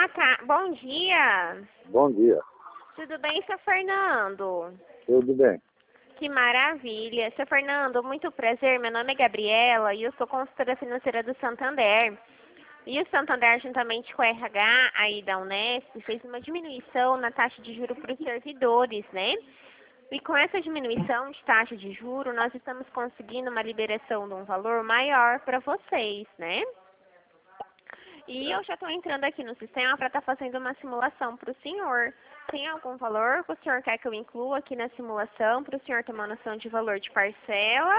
Bom dia. Bom dia. Tudo bem, seu Fernando? Tudo bem. Que maravilha. Seu Fernando, muito prazer. Meu nome é Gabriela e eu sou consultora financeira do Santander. E o Santander, juntamente com a RH aí da Unesp, fez uma diminuição na taxa de juros para os servidores, né? E com essa diminuição de taxa de juros, nós estamos conseguindo uma liberação de um valor maior para vocês, né? E eu já estou entrando aqui no sistema para estar fazendo uma simulação para o senhor. Tem algum valor que o senhor quer que eu inclua aqui na simulação para o senhor ter uma noção de valor de parcela?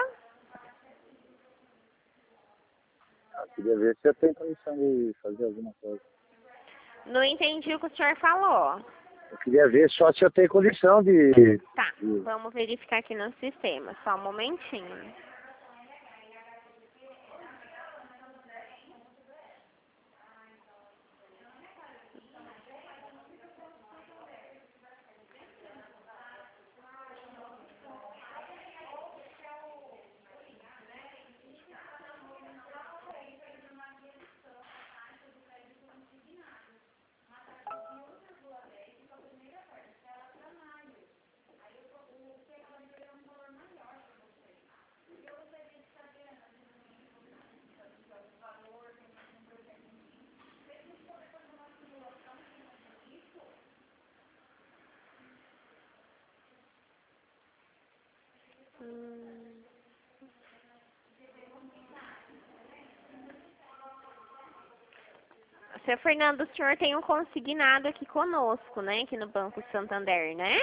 Eu queria ver se eu tenho condição de fazer alguma coisa. Não entendi o que o senhor falou. Eu queria ver só se eu tenho condição de... Tá, vamos verificar aqui no sistema. Só um momentinho. Seu Fernando, o senhor tem um consignado aqui conosco, né? Aqui no Banco Santander, né?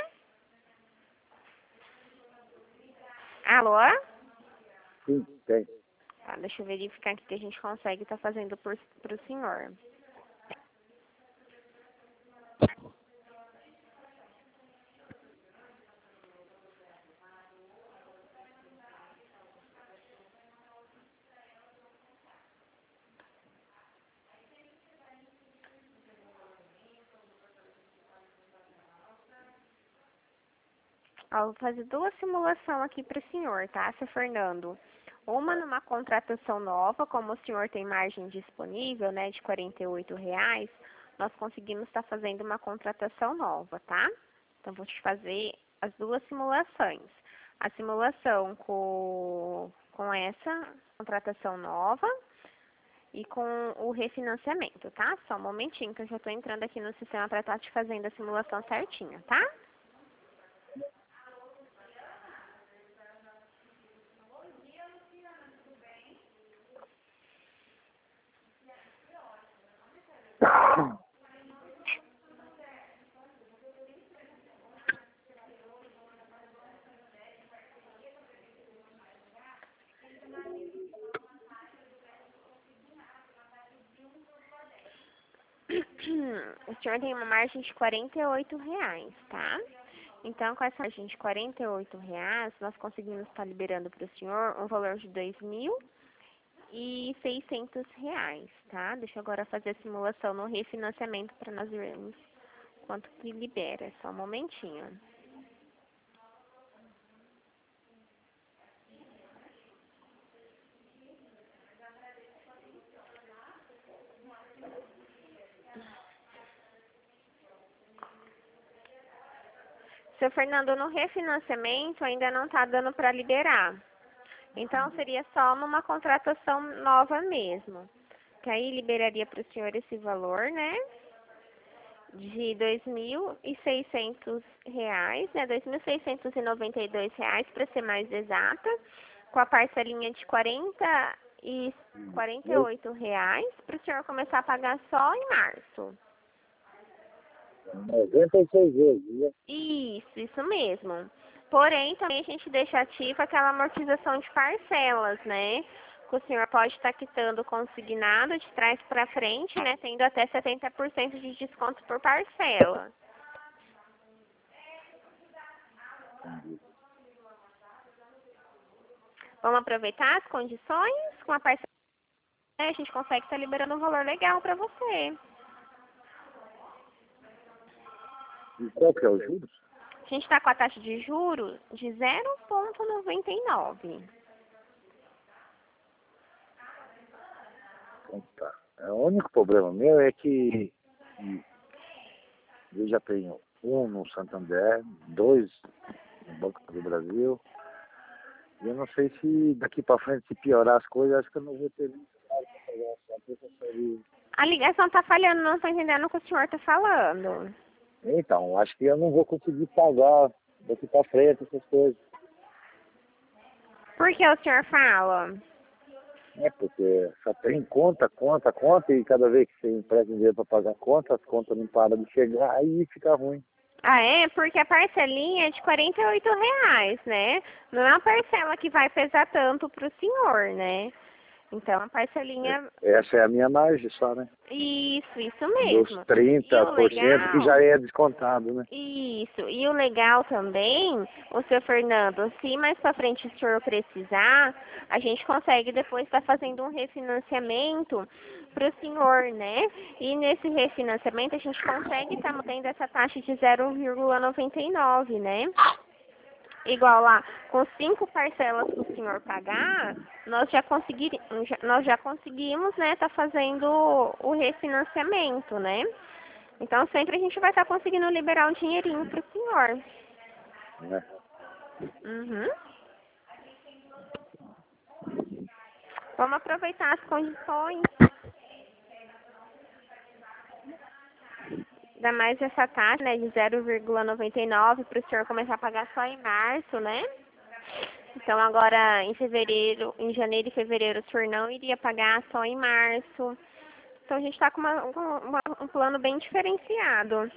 Alô? Sim, tem. Tá, deixa eu verificar aqui que a gente consegue estar fazendo para o senhor. Ó, vou fazer duas simulações aqui para o senhor, tá, seu Fernando? Uma numa contratação nova, como o senhor tem margem disponível, né, de R$ 48, nós conseguimos estar fazendo uma contratação nova, tá? Então, vou te fazer as duas simulações. A simulação com essa contratação nova e com o refinanciamento, tá? Só um momentinho que eu já estou entrando aqui no sistema para estar te fazendo a simulação certinha, tá? O senhor tem uma margem de R$ 48, tá? Então, com essa margem de R$ 48, nós conseguimos estar liberando para o senhor um valor de R$ 2.600, tá? Deixa eu agora fazer a simulação no refinanciamento para nós vermos quanto que libera. Só um momentinho. Seu Fernando, no refinanciamento ainda não está dando para liberar. Então, seria só numa contratação nova mesmo. Que aí liberaria para o senhor esse valor, né? De R$ 2.600, né? R$ 2.692, para ser mais exata, com a parcelinha de R$ 48, para o senhor começar a pagar só em março. 96 vezes, né? Isso mesmo. Porém, também a gente deixa ativa aquela amortização de parcelas, né? Que o senhor pode estar quitando consignado de trás para frente, né? Tendo até 70% de desconto por parcela. Vamos aproveitar as condições? Com a parcela, a gente consegue estar liberando um valor legal para você. E qual que é os juros? A gente está com a taxa de juros de 0,99. Então, tá. O único problema meu é que já tenho um no Santander, 2 no Banco do Brasil. E eu não sei se daqui para frente, se piorar as coisas, acho que eu não vou ter nem nada para pagar só para transferir. A ligação tá falhando, não tô entendendo o que o senhor tá falando. Então, acho que eu não vou conseguir pagar daqui para frente essas coisas. Por que o senhor fala? Porque só tem conta, e cada vez que você empresta dinheiro para pagar conta, as contas não param de chegar, aí fica ruim. Ah, é? Porque a parcelinha é de R$ 48, né? Não é uma parcela que vai pesar tanto pro senhor, né? Então, a parcelinha... Essa é a minha margem só, né? Isso Dos mesmo. E o 30% que legal... já é descontado, né? Isso. E o legal também, o seu Fernando, se mais pra frente o senhor precisar, a gente consegue depois estar fazendo um refinanciamento pro senhor, né? E nesse refinanciamento a gente consegue estar mantendo essa taxa de 0,99, né? Igual lá, com 5 parcelas que o senhor pagar, nós já conseguimos, né, tá fazendo o refinanciamento, né? Então sempre a gente vai estar conseguindo liberar um dinheirinho pro senhor. Né? Uhum. Vamos aproveitar as condições. Ainda mais essa taxa, né, de 0,99 para o senhor começar a pagar só em março, né? Então agora em janeiro e fevereiro o senhor não iria pagar só em março. Então a gente está com um plano bem diferenciado.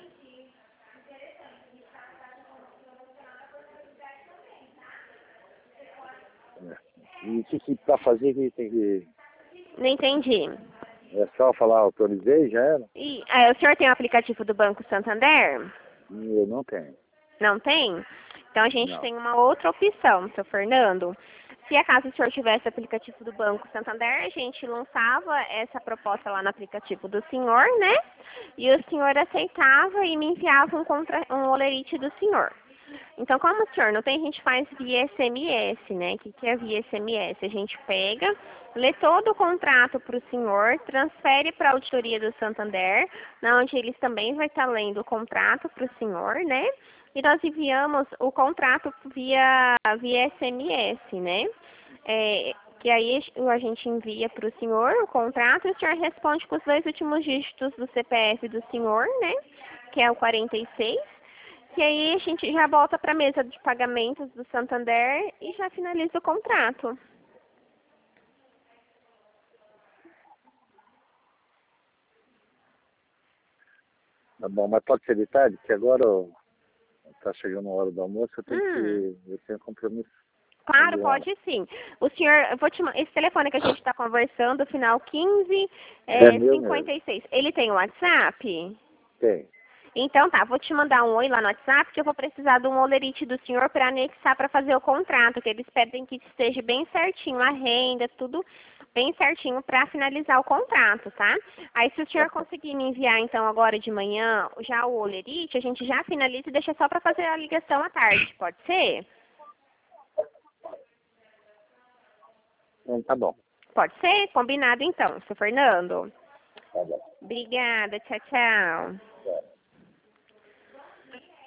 E o que para fazer que tem que... Não entendi. É só falar autorizei, já era? E o senhor tem o aplicativo do Banco Santander? Eu não tenho. Não tem? Então a gente Não. tem uma outra opção, seu Fernando. Se acaso o senhor tivesse o aplicativo do Banco Santander, a gente lançava essa proposta lá no aplicativo do senhor, né? E o senhor aceitava e me enviava um olerite do senhor. Então, como o senhor não tem, a gente faz via SMS, né? O que é via SMS? A gente pega, lê todo o contrato para o senhor, transfere para a auditoria do Santander, onde eles também vai estar lendo o contrato para o senhor, né? E nós enviamos o contrato via SMS, né? Que aí a gente envia para o senhor o contrato e o senhor responde com os 2 últimos dígitos do CPF do senhor, né? Que é o 46. E aí a gente já volta para a mesa de pagamentos do Santander e já finaliza o contrato. Tá bom, mas pode ser de tarde, que agora tá chegando a hora do almoço, eu tenho compromisso. Claro, pode sim. O senhor, esse telefone que a gente está conversando, final 15, É meu mesmo. 56. Ele tem o WhatsApp? Tem. Então tá, vou te mandar um oi lá no WhatsApp, que eu vou precisar de um olerite do senhor para anexar para fazer o contrato, que eles pedem que esteja bem certinho a renda, tudo bem certinho para finalizar o contrato, tá? Aí se o senhor conseguir me enviar então agora de manhã já o olerite, a gente já finaliza e deixa só para fazer a ligação à tarde, pode ser? Tá bom. Pode ser? Combinado então, seu Fernando. Tá bom. Obrigada, tchau, tchau. É.